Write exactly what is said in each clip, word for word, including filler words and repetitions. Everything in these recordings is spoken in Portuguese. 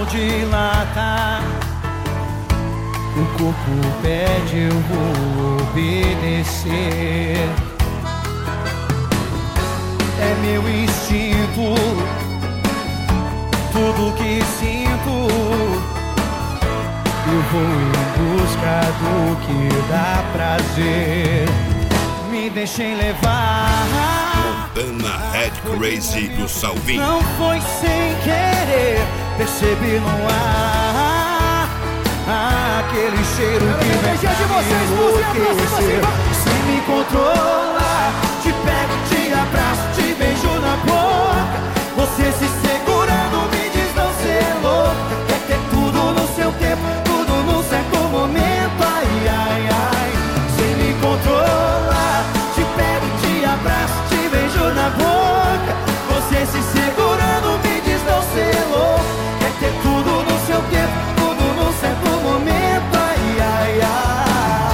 vou dilatar. O corpo pede, eu vou obedecer. É meu instinto, tudo que sinto. Eu vou em busca do que dá prazer. Me deixem levar. Montana Red Crazy do Salvinho. Não foi sem querer, percebi no ar aquele cheiro que vem pra me enlouquecer. Sem me controlar, te pego, te abraço, te beijo na boca. Você se segurando me diz não ser louca. Quer ter tudo no seu tempo, tudo num certo momento. Ai, ai, ai. Sem me controlar, te pego, te abraço, te beijo na boca. Você se segurando me diz não ser louca. Quer ter tudo no seu tempo, tudo num certo momento. Ai, ai, ai.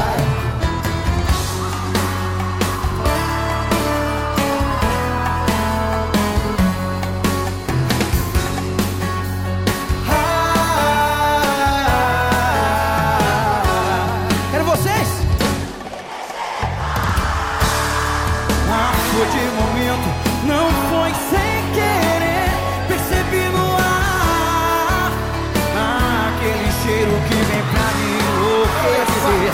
De momento, não foi sem querer, percebi no ar aquele cheiro que vem pra me enlouquecer.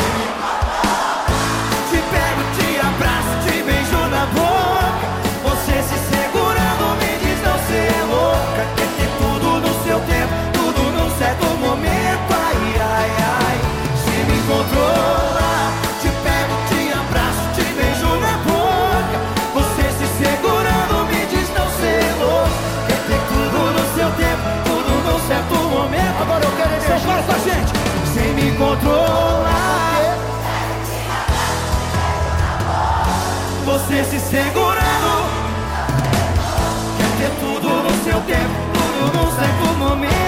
Te pego, te abraço, te beijo na boca. Você se segurando me diz não ser louca. Quer ter tudo no seu tempo, tudo num certo momento. Ai, ai, ai. Se me controla, te pego, te abraço, te beijo na boca. Segurando me diz não ser louco. Quer ter tudo no seu tempo, tudo num certo momento. Agora eu quero energia. Para com a gente. Sem me controlar. Você se segurando. Quer ter tudo no seu tempo, tudo num certo momento.